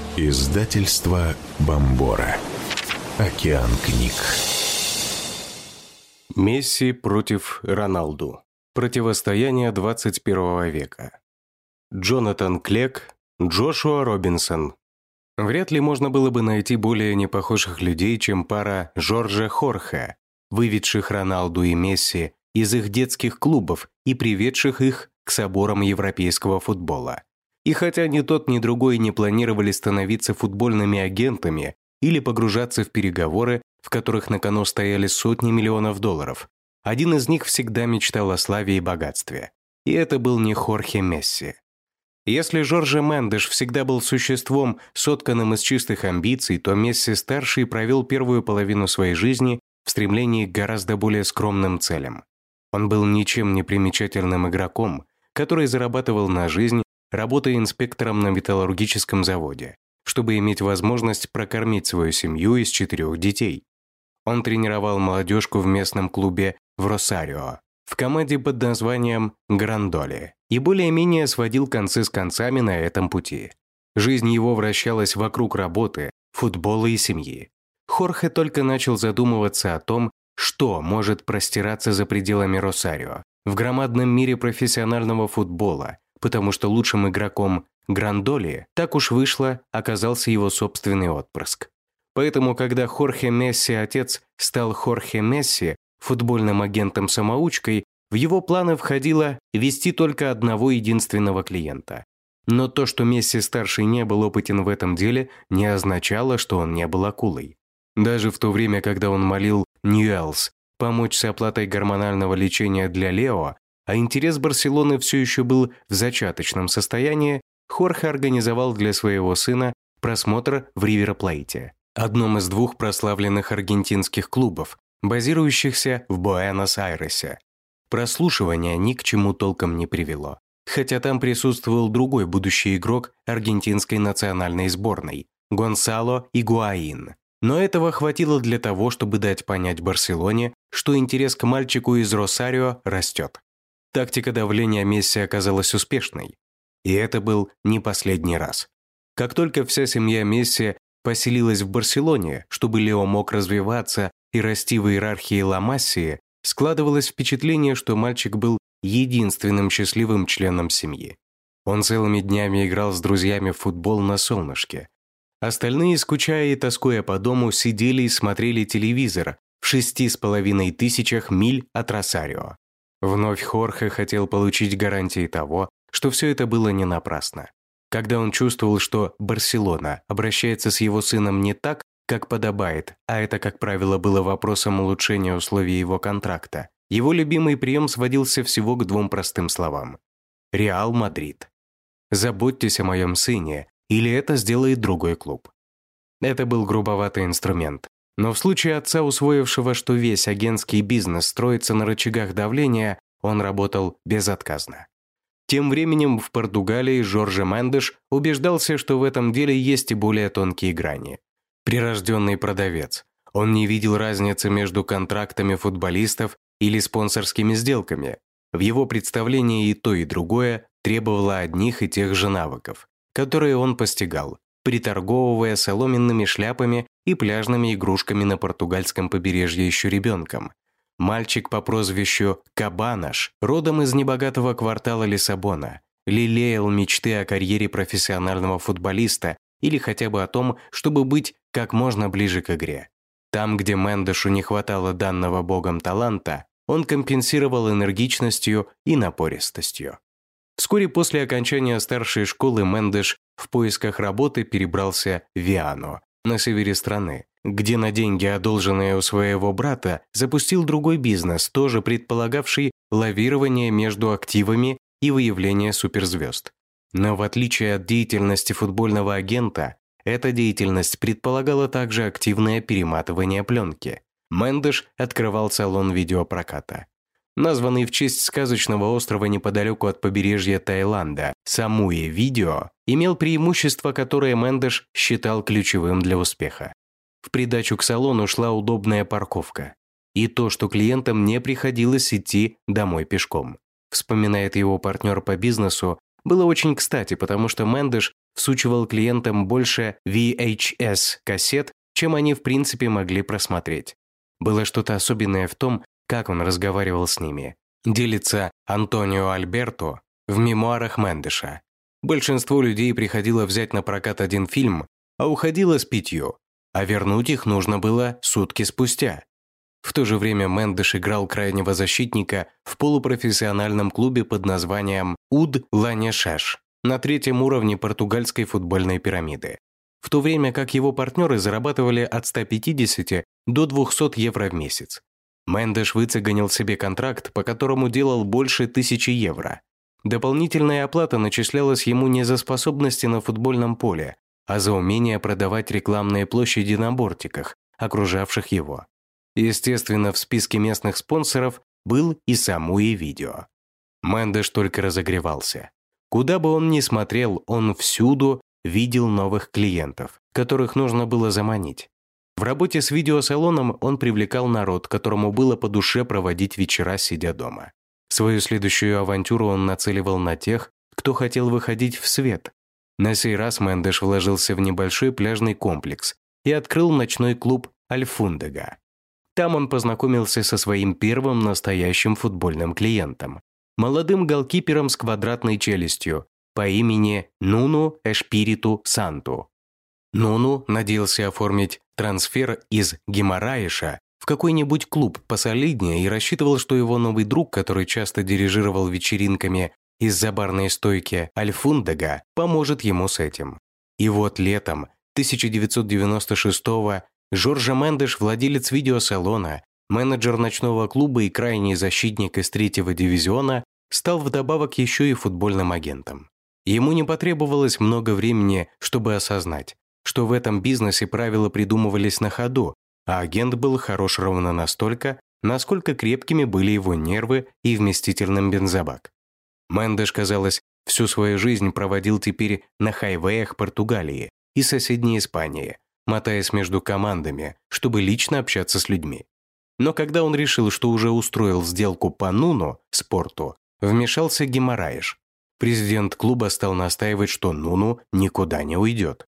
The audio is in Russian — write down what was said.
Издательство Бомбора. Океан книг. Месси против Роналду. Противостояние 21 века. Джонатан Клек, Джошуа Робинсон. Вряд ли можно было бы найти более непохожих людей, чем пара Жорже Хорхе, выведших Роналду и Месси из их детских клубов и приведших их к соборам европейского футбола. И хотя ни тот, ни другой не планировали становиться футбольными агентами или погружаться в переговоры, в которых на кону стояли сотни миллионов долларов, один из них всегда мечтал о славе и богатстве. И это был не Хорхе Месси. Если Жорже Мендеш всегда был существом, сотканным из чистых амбиций, то Месси-старший провел первую половину своей жизни в стремлении к гораздо более скромным целям. Он был ничем не примечательным игроком, который зарабатывал на жизнь, работая инспектором на металлургическом заводе, чтобы иметь возможность прокормить свою семью из 4 детей. Он тренировал молодежку в местном клубе в Росарио, в команде под названием «Грандоли», и более-менее сводил концы с концами на этом пути. Жизнь его вращалась вокруг работы, футбола и семьи. Хорхе только начал задумываться о том, что может простираться за пределами Росарио, в громадном мире профессионального футбола, потому что лучшим игроком Грандоли, так уж вышло, оказался его собственный отпрыск. Поэтому, когда Хорхе Месси отец стал Хорхе Месси футбольным агентом-самоучкой, в его планы входило вести только одного единственного клиента. Но то, что Месси-старший не был опытен в этом деле, не означало, что он не был акулой. Даже в то время, когда он молил Ньюэллс помочь с оплатой гормонального лечения для Лео, а интерес Барселоны все еще был в зачаточном состоянии, Хорхе организовал для своего сына просмотр в Ривер-Плейте, одном из 2 прославленных аргентинских клубов, базирующихся в Буэнос-Айресе. Прослушивание ни к чему толком не привело, хотя там присутствовал другой будущий игрок аргентинской национальной сборной – Гонсало Игуаин. Но этого хватило для того, чтобы дать понять Барселоне, что интерес к мальчику из Росарио растет. Тактика давления Месси оказалась успешной. И это был не последний раз. Как только вся семья Месси поселилась в Барселоне, чтобы Лео мог развиваться и расти в иерархии Ла Массии, складывалось впечатление, что мальчик был единственным счастливым членом семьи. Он целыми днями играл с друзьями в футбол на солнышке. Остальные, скучая и тоскуя по дому, сидели и смотрели телевизор в 6500 миль от Росарио. Вновь Хорхе хотел получить гарантии того, что все это было не напрасно. Когда он чувствовал, что Барселона обращается с его сыном не так, как подобает, а это, как правило, было вопросом улучшения условий его контракта, его любимый прием сводился всего к 2 простым словам. «Реал Мадрид. Заботьтесь о моем сыне, или это сделает другой клуб». Это был грубоватый инструмент. Но в случае отца, усвоившего, что весь агентский бизнес строится на рычагах давления, он работал безотказно. Тем временем в Португалии Жорже Мендеш убеждался, что в этом деле есть и более тонкие грани. Прирожденный продавец. Он не видел разницы между контрактами футболистов или спонсорскими сделками. В его представлении и то, и другое требовало одних и тех же навыков, которые он постигал, приторговывая соломенными шляпами и пляжными игрушками на португальском побережье еще ребенком. Мальчик по прозвищу Кабанаш, родом из небогатого квартала Лиссабона, лелеял мечты о карьере профессионального футболиста или хотя бы о том, чтобы быть как можно ближе к игре. Там, где Мендешу не хватало данного богом таланта, он компенсировал энергичностью и напористостью. Вскоре после окончания старшей школы Мендеш в поисках работы перебрался в Виану, на севере страны, где на деньги, одолженные у своего брата, запустил другой бизнес, тоже предполагавший лавирование между активами и выявление суперзвезд. Но в отличие от деятельности футбольного агента, эта деятельность предполагала также активное перематывание пленки. Мендеш открывал салон видеопроката. Названный в честь сказочного острова неподалеку от побережья Таиланда, Самуи Видео имел преимущество, которое Мендеш считал ключевым для успеха. В придачу к салону шла удобная парковка. И то, что клиентам не приходилось идти домой пешком. Вспоминает его партнер по бизнесу, было очень кстати, потому что Мендеш в всучивал клиентам больше VHS-кассет, чем они в принципе могли просмотреть. Было что-то особенное в том, как он разговаривал с ними. Делится Антонио Альберто в мемуарах Мендеша. Большинство людей приходило взять на прокат один фильм, а уходило с 5, а вернуть их нужно было сутки спустя. В то же время Мендеш играл крайнего защитника в полупрофессиональном клубе под названием «Уд Ланешеш» на 3-м уровне португальской футбольной пирамиды, в то время как его партнеры зарабатывали от 150 до 200 евро в месяц. Мендеш выцеганил себе контракт, по которому делал больше 1000 евро. Дополнительная оплата начислялась ему не за способности на футбольном поле, а за умение продавать рекламные площади на бортиках, окружавших его. Естественно, в списке местных спонсоров был и Самуи Видео. Мендеш только разогревался. Куда бы он ни смотрел, он всюду видел новых клиентов, которых нужно было заманить. В работе с видеосалоном он привлекал народ, которому было по душе проводить вечера, сидя дома. Свою следующую авантюру он нацеливал на тех, кто хотел выходить в свет. На сей раз Мендеш вложился в небольшой пляжный комплекс и открыл ночной клуб «Альфундега». Там он познакомился со своим первым настоящим футбольным клиентом, молодым голкипером с квадратной челюстью по имени Нуну Эшпириту Санту. Нуну надеялся оформить трансфер из Гимараиша в какой-нибудь клуб посолиднее и рассчитывал, что его новый друг, который часто дирижировал вечеринками из-за барной стойки Альфундега, поможет ему с этим. И вот летом 1996-го Жорже Мендеш, владелец видеосалона, менеджер ночного клуба и крайний защитник из 3-го дивизиона, стал вдобавок еще и футбольным агентом. Ему не потребовалось много времени, чтобы осознать, что в этом бизнесе правила придумывались на ходу, а агент был хорош ровно настолько, насколько крепкими были его нервы и вместительным бензобак. Мендеш, казалось, всю свою жизнь проводил теперь на хайвеях Португалии и соседней Испании, мотаясь между командами, чтобы лично общаться с людьми. Но когда он решил, что уже устроил сделку по Нуну, спорту, вмешался Гимараиш. Президент клуба стал настаивать, что Нуну никуда не уйдет.